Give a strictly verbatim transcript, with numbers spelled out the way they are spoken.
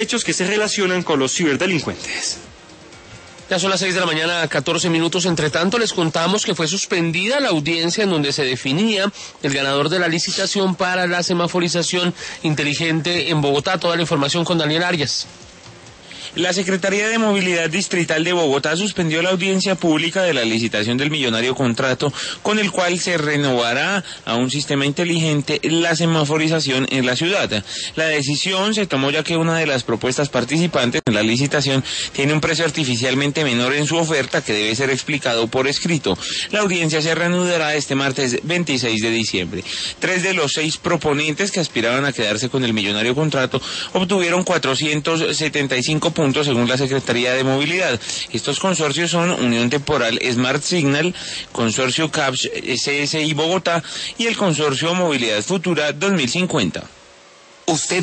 hechos que se relacionan con los ciberdelincuentes. Ya son las seis de la mañana, catorce minutos. Entre tanto, les contamos que fue suspendida la audiencia en donde se definía el ganador de la licitación para la semaforización inteligente en Bogotá. Toda la información con Daniel Arias. La Secretaría de Movilidad Distrital de Bogotá suspendió la audiencia pública de la licitación del millonario contrato con el cual se renovará a un sistema inteligente la semaforización en la ciudad. La decisión se tomó ya que una de las propuestas participantes en la licitación tiene un precio artificialmente menor en su oferta que debe ser explicado por escrito. La audiencia se reanudará este martes veintiséis de diciembre. Tres de los seis proponentes que aspiraban a quedarse con el millonario contrato obtuvieron cuatrocientos setenta y cinco puntos según la Secretaría de Movilidad. Estos consorcios son Unión Temporal Smart Signal, Consorcio CAPS C S I Bogotá y el Consorcio Movilidad Futura dos mil cincuenta. Usted